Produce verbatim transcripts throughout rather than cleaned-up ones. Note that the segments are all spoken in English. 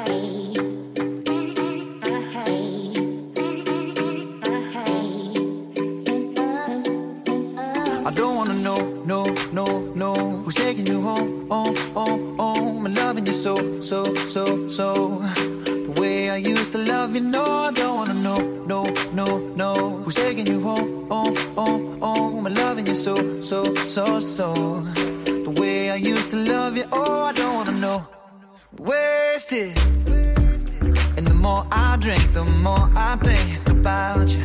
I don't wanna know, no, no, no, who's taking you home, home, home, home, and loving you so, so, so, so, the way I used to love you. No, I don't wanna know, no, no, no, who's taking you home, home, home, home, and loving you so, so, so, so, the way I used to love you. Oh, I don't wanna know. Wasted. And the more I drink, the more I think about you.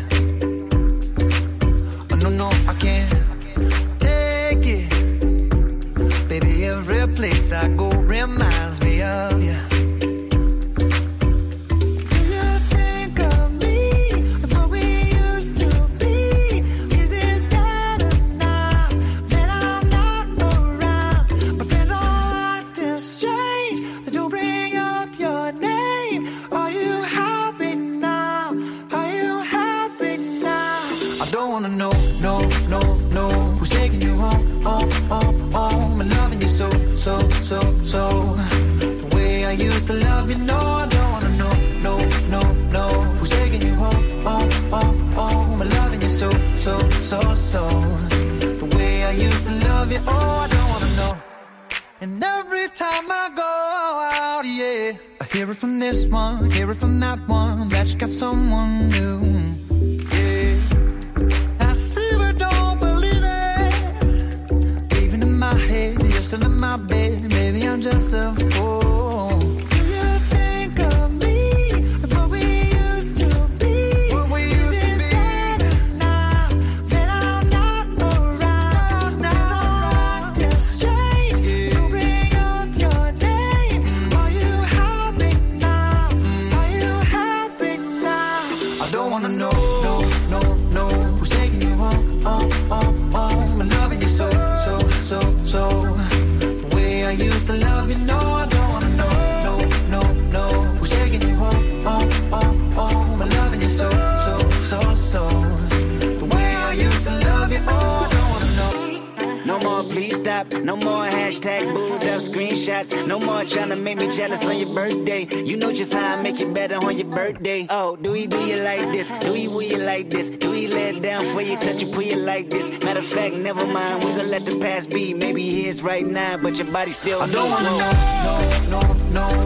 Oh, no, no, I can't take it. Baby, every place I go reminds me of you. So, so, so, the way I used to love you. No, I don't wanna know, no, no, no, who's taking you home, home, home, home, I'm loving you so, so, so, so, the way I used to love you. Oh, I don't wanna know. And every time I go out, yeah, I hear it from this one, hear it from that one, that you got someone new, yeah. I see but don't believe it, even in my head, you're still in my bed, maybe I'm just a fool. Do you think of me, what we used to be? What we used Is to it be? Better now that I'm not around? Now I'm acting strange, yeah. You bring up your name. Mm. Are you happy now? Mm. Are you happy now? I don't wanna know, no, no, no, who's taking you home, home, home, home, and loving you so, so, so, so. I used to love you, no, I don't wanna know, no, no, no, who's taking you home, home, home, home, I'm loving you so, so, so, so, the way I used to love you. Oh, I don't wanna know. No more please stop, no more hashtag booed up screenshots, no more trying to make me jealous on your birthday. You know just how I make you better on your birthday. Oh, do we do you like this? Do we will you like this? Do we let down for you, touch you, pull you like this? Matter of fact, never mind, we gon' let the past be. Maybe he is right now, but your body still. I don't wanna know, no, no, no,